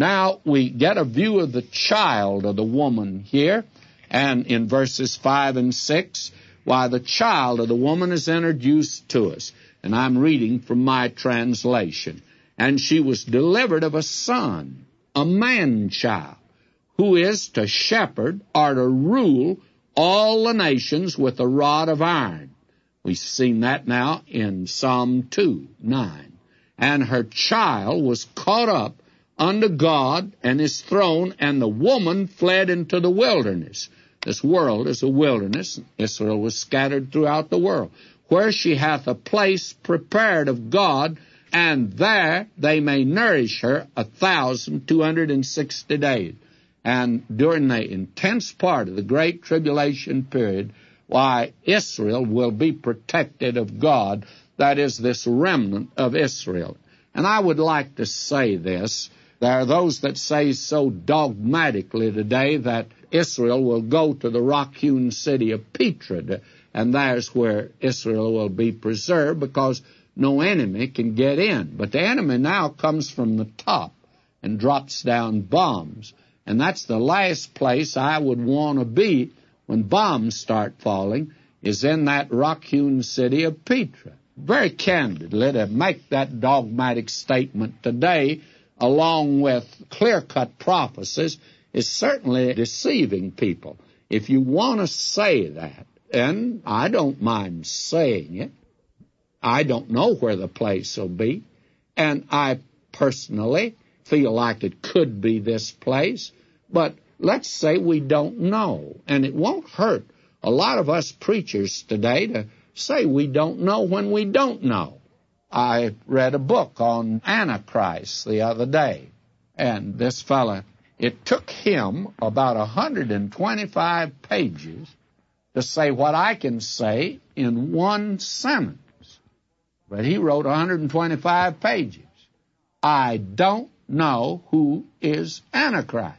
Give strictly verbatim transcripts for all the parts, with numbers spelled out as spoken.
Now we get a view of the child of the woman here, and in verses five and six, why the child of the woman is introduced to us. And I'm reading from my translation. And she was delivered of a son, a man-child, who is to shepherd or to rule all the nations with a rod of iron. We've seen that now in Psalm two, nine. And her child was caught up unto God and his throne, and the woman fled into the wilderness. This world is a wilderness. Israel was scattered throughout the world, where she hath a place prepared of God, and there they may nourish her a thousand two hundred and sixty days. And during the intense part of the Great Tribulation period, why, Israel will be protected of God. That is, this remnant of Israel. And I would like to say this. There are those that say so dogmatically today that Israel will go to the rock-hewn city of Petra, and there's where Israel will be preserved because no enemy can get in. But the enemy now comes from the top and drops down bombs. And that's the last place I would want to be when bombs start falling, is in that rock-hewn city of Petra. Very candidly, to make that dogmatic statement today, along with clear-cut prophecies, is certainly deceiving people. If you want to say that, and I don't mind saying it, I don't know where the place will be, and I personally feel like it could be this place, but let's say we don't know, and it won't hurt a lot of us preachers today to say we don't know when we don't know. I read a book on Antichrist the other day, and this fella, it took him about one hundred twenty-five pages to say what I can say in one sentence. But he wrote one hundred twenty-five pages. I don't know who is Antichrist.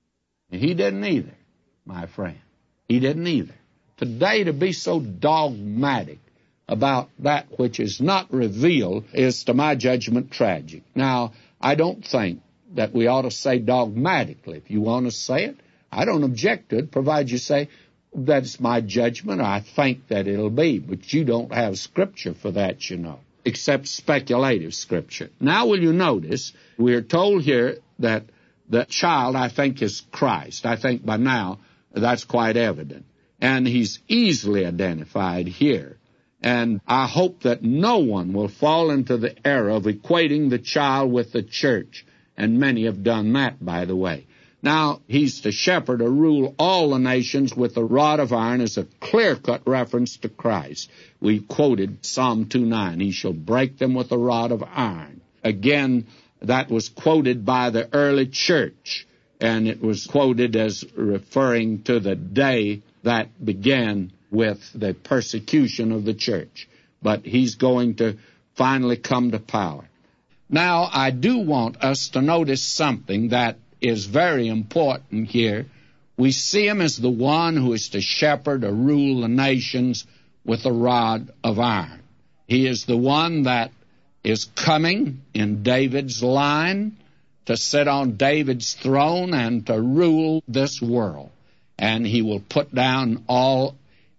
And he didn't either, my friend. He didn't either. Today, to be so dogmatic about that which is not revealed is, to my judgment, tragic. Now, I don't think that we ought to say dogmatically. If you want to say it, I don't object to it, provided you say, that's my judgment, or I think that it'll be. But you don't have Scripture for that, you know, except speculative Scripture. Now, will you notice, we're told here that the child, I think, is Christ. I think by now that's quite evident. And he's easily identified here. And I hope that no one will fall into the error of equating the child with the church. And many have done that, by the way. Now, he's to shepherd or rule all the nations with a rod of iron as a clear-cut reference to Christ. We quoted Psalm two nine, he shall break them with a rod of iron. Again, that was quoted by the early church, and it was quoted as referring to the day that began with the persecution of the church. But he's going to finally come to power. Now, I do want us to notice something that is very important here. We see him as the one who is to shepherd or rule the nations with a rod of iron. He is the one that is coming in David's line to sit on David's throne and to rule this world. And he will put down all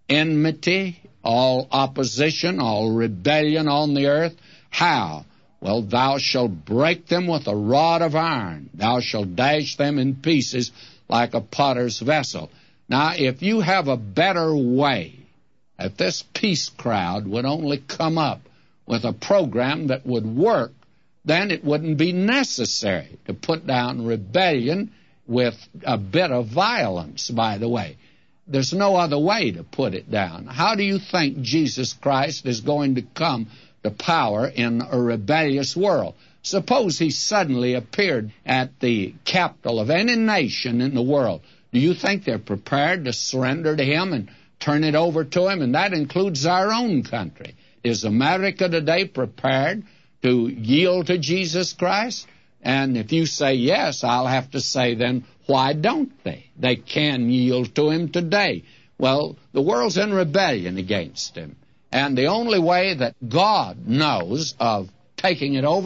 enmity, all opposition, all rebellion on the earth. How? Well, thou shalt break them with a rod of iron. Thou shalt dash them in pieces like a potter's vessel. Now, if you have a better way, if this peace crowd would only come up with a program that would work, then it wouldn't be necessary to put down rebellion with a bit of violence, by the way. There's no other way to put it down. How do you think Jesus Christ is going to come to power in a rebellious world? Suppose he suddenly appeared at the capital of any nation in the world. Do you think they're prepared to surrender to him and turn it over to him? And that includes our own country. Is America today prepared to yield to Jesus Christ? And if you say yes, I'll have to say then, why don't they? They can yield to him today. Well, the world's in rebellion against him. And the only way that God knows of taking it over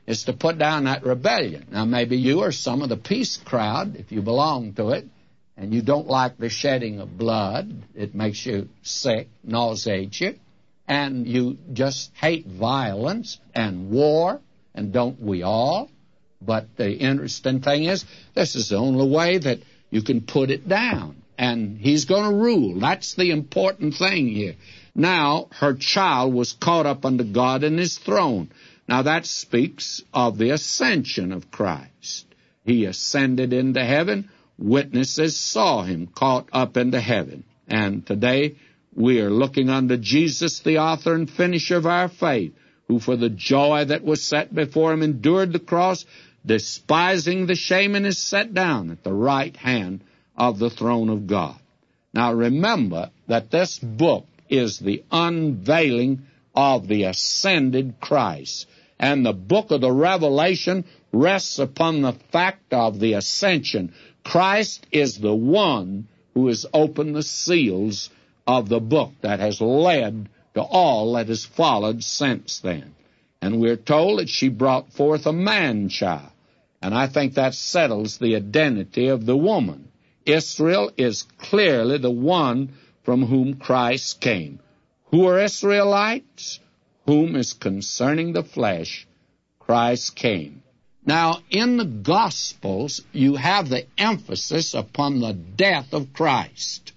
is to put down that rebellion. Now, maybe you are some of the peace crowd, if you belong to it, and you don't like the shedding of blood. It makes you sick, nauseates you, and you just hate violence and war, and don't we all? But the interesting thing is, this is the only way that you can put it down, and he's going to rule. That's the important thing here. Now, her child was caught up unto God in his throne. Now, that speaks of the ascension of Christ. He ascended into heaven. Witnesses saw him caught up into heaven. And today we are looking unto Jesus, the author and finisher of our faith, who for the joy that was set before him endured the cross, despising the shame, and is set down at the right hand of the throne of God. Now remember that this book is the unveiling of the ascended Christ. And the book of the Revelation rests upon the fact of the ascension. Christ is the one who has opened the seals of the book that has led to all that has followed since then. And we're told that she brought forth a man-child. And I think that settles the identity of the woman. Israel is clearly the one from whom Christ came. Who are Israelites? Whom is concerning the flesh Christ came. Now, in the Gospels, you have the emphasis upon the death of Christ.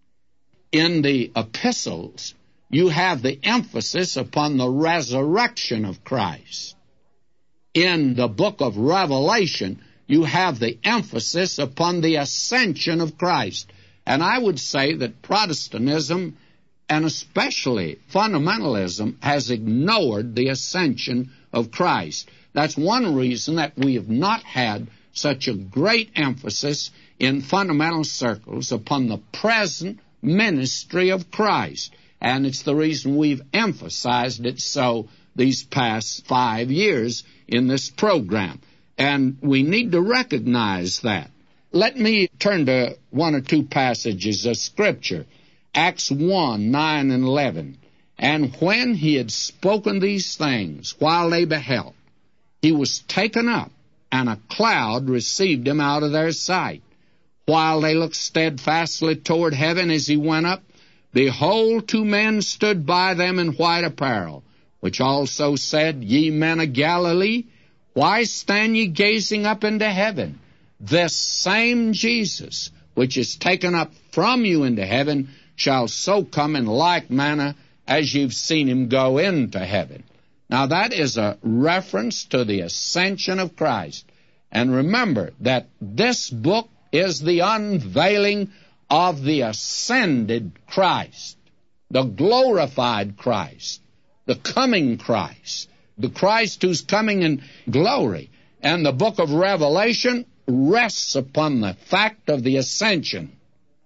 In the epistles, you have the emphasis upon the resurrection of Christ. In the book of Revelation, you have the emphasis upon the ascension of Christ. And I would say that Protestantism, and especially fundamentalism, has ignored the ascension of Christ. That's one reason that we have not had such a great emphasis in fundamental circles upon the present ministry of Christ. And it's the reason we've emphasized it so these past five years in this program. And we need to recognize that. Let me turn to one or two passages of Scripture. Acts one, nine and eleven. And when he had spoken these things, while they beheld, he was taken up, and a cloud received him out of their sight. While they looked steadfastly toward heaven as he went up, behold, two men stood by them in white apparel, which also said, Ye men of Galilee, why stand ye gazing up into heaven? This same Jesus, which is taken up from you into heaven, shall so come in like manner as you've seen him go into heaven. Now that is a reference to the ascension of Christ. And remember that this book is the unveiling of the ascended Christ, the glorified Christ, the coming Christ, the Christ who's coming in glory. And the book of Revelation rests upon the fact of the ascension.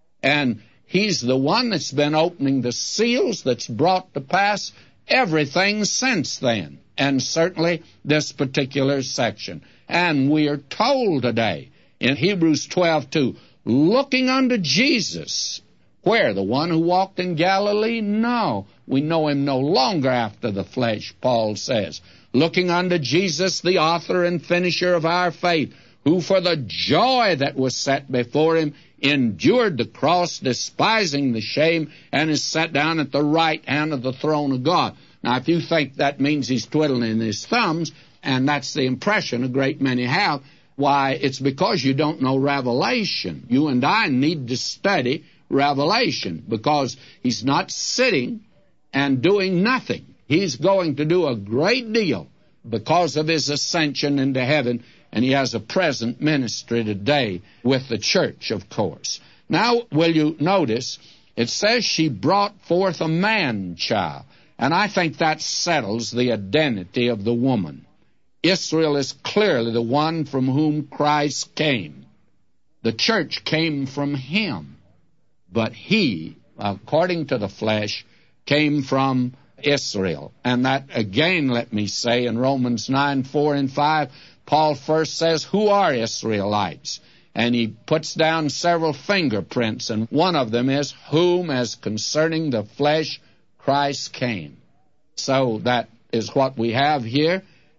And he's the one that's been opening the seals, that's brought to pass everything since then, and certainly this particular section. And we are told today in Hebrews twelve two, looking unto Jesus, where? The one who walked in Galilee? No. We know him no longer after the flesh, Paul says. Looking unto Jesus, the author and finisher of our faith, who for the joy that was set before him endured the cross, despising the shame, and is set down at the right hand of the throne of God. Now, if you think that means he's twiddling his thumbs, and that's the impression a great many have, why, it's because you don't know Revelation. You and I need to study Revelation, because he's not sitting and doing nothing. He's going to do a great deal because of his ascension into heaven, and he has a present ministry today with the church, of course. Now, will you notice, it says she brought forth a man-child, and I think that settles the identity of the woman. Israel is clearly the one from whom Christ came. The church came from him, but he, according to the flesh, came from Israel. And that, again, let me say, in Romans nine, four and five, Paul first says, who are Israelites? And he puts down several fingerprints, and one of them is, whom, as concerning the flesh, Christ came. So that is what we have here.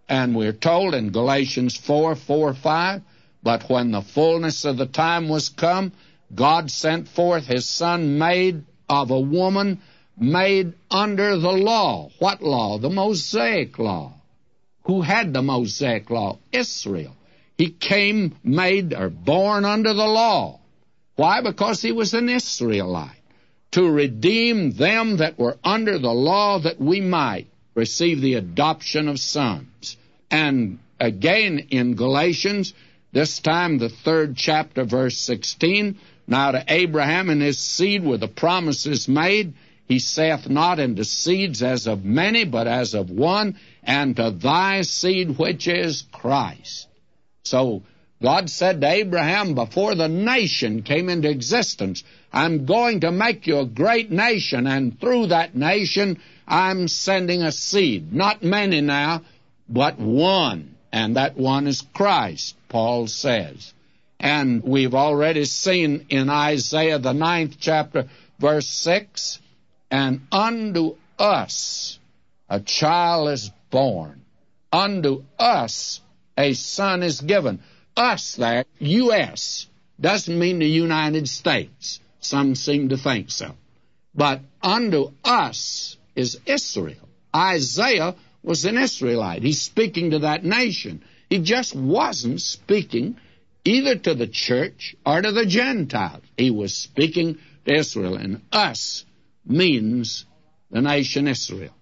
And we're told in Galatians four, four, five, but when the fullness of the time was come, God sent forth his Son, made of a woman, made under the law. What law? The Mosaic law. Who had the Mosaic law? Israel. He came made or born under the law. Why? Because he was an Israelite. To redeem them that were under the law, that we might receive the adoption of sons. And again in Galatians, this time the third chapter, verse sixteen, now to Abraham and his seed were the promises made. He saith not unto seeds as of many, but as of one, and to thy seed, which is Christ. So God said to Abraham before the nation came into existence, I'm going to make you a great nation, and through that nation I'm sending a seed. Not many now, but one, and that one is Christ, Paul says. And we've already seen in Isaiah, the ninth chapter, verse six, and unto us a child is born, unto us a son is given. Us there, U S, doesn't mean the United States. Some seem to think so. But unto us is Israel. Isaiah was an Israelite. He's speaking to that nation. He just wasn't speaking either to the church or to the Gentiles. He was speaking to Israel. And us means the nation Israel.